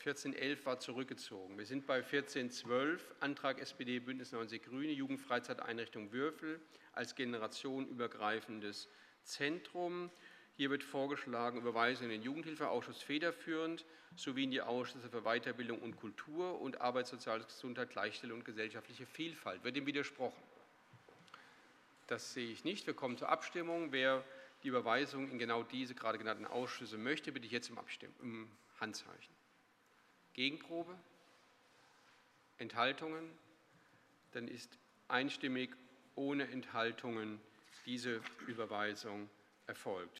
1411 war zurückgezogen. Wir sind bei 1412, Antrag SPD, Bündnis 90 Grüne, Jugendfreizeiteinrichtung Würfel als generationenübergreifendes Zentrum. Hier wird vorgeschlagen, Überweisung in den Jugendhilfeausschuss federführend sowie in die Ausschüsse für Weiterbildung und Kultur und Arbeit, Soziales, Gesundheit, Gleichstellung und gesellschaftliche Vielfalt. Wird dem widersprochen? Das sehe ich nicht. Wir kommen zur Abstimmung. Wer die Überweisung in genau diese gerade genannten Ausschüsse möchte, bitte ich jetzt um Handzeichen. Gegenprobe? Enthaltungen? Dann ist einstimmig ohne Enthaltungen diese Überweisung erfolgt.